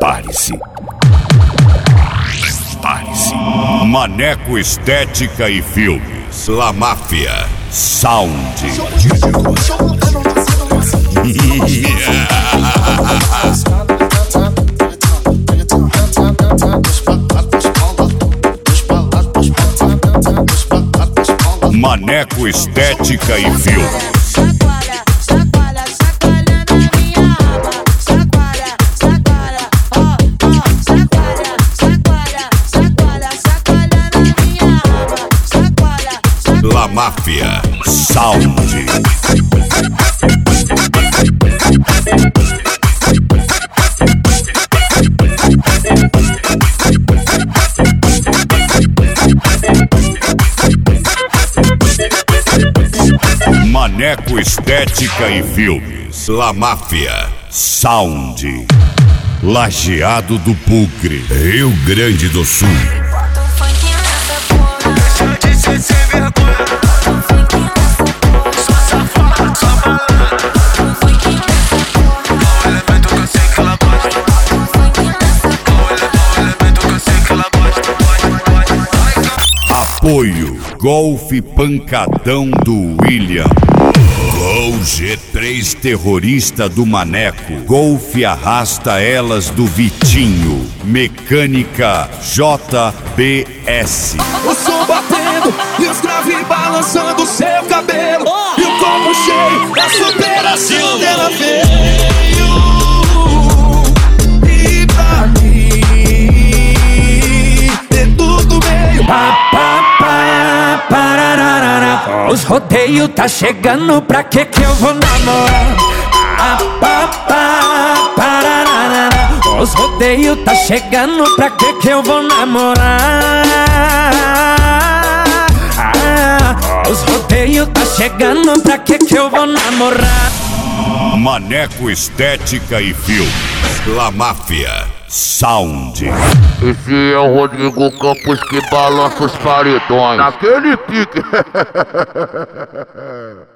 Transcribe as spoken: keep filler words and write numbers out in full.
Prepare-se. Prepare-se. Maneco Estética e Filmes. La Máfia. Sound. Maneco Estética e Filmes. La Máfia Sound. Maneco Estética e Filmes. La Máfia Sound. Lajeado do Bugre, Rio Grande do Sul. Apoio Golf Pancadão do William. Gol G três Terrorista do Maneco. Golf Arrasta Elas do Vitinho. Mecânica J B S. O som batendo e os graves balançando seu cabelo. E o copo cheio da superação dela veio. E pra mim é tudo meio. Pá, pá, pá, parararara. Os rodeios tá chegando, pra que que eu vou namorar? Ah, pá, pá, parararara. Os rodeios tá chegando, pra que que eu vou namorar? Ah, os rodeios tá chegando, pra que que eu vou namorar? Maneco Estética e Filmes. La Máfia Sound. Esse é o Rodrigo Campos que balança os paredões. Naquele pique.